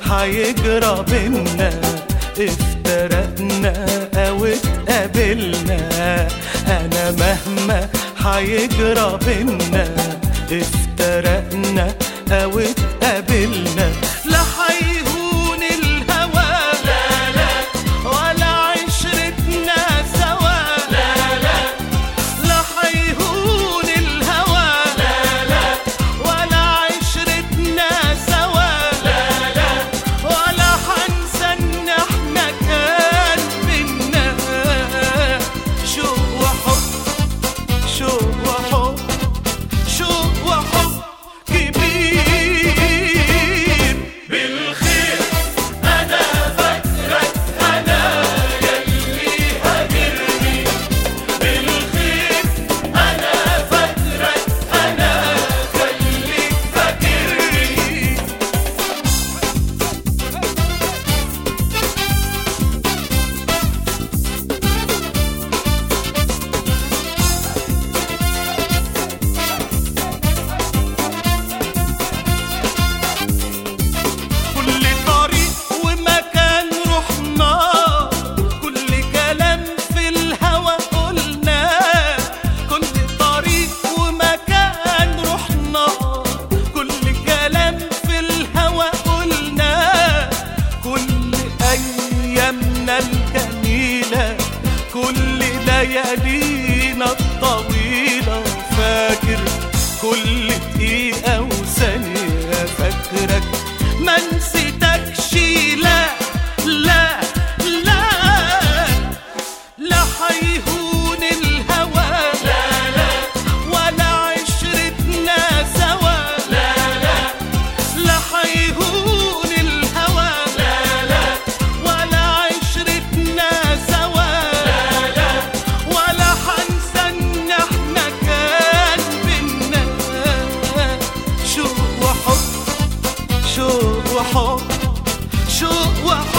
هيجرى بينا، افترقنا او اتقابلنا. انا مهما هيجرى بينا، افترقنا او اتقابلنا، لا هيهون الهوى لا لا، ولا عشرتنا سوا لا لا، لا هيهون الهوى لا لا، ولا عشرتنا سوا لا لا، ولا هنسى ان احنا كان بينا شوق وحب، شوق وحب، شوق وحب كبير. بالخير انا فاكرك انا يلي هاجرني، بالخير انا فاكرك انا خليك فاكرني. كل طريق ومكان رحناه، كل كلام في الهوى قلناه، كل طريق ومكان رحناه، كل كلام في الهوى قلناه، كل أيامنا الجميلة، كل ليالينا الطويلة فاكر كل دقيقة وثانية، فاكرك ما نسيتكش لا لا لا، لا هيهون الهوى لا لا، ولا عشرتنا سوا لا لا، لا هيهون الهوى لا لا، ولا عشرتنا سوا لا لا، ولا هنسى ان احنا كان بينا شوق وحب، شوق وحب، شوق وحب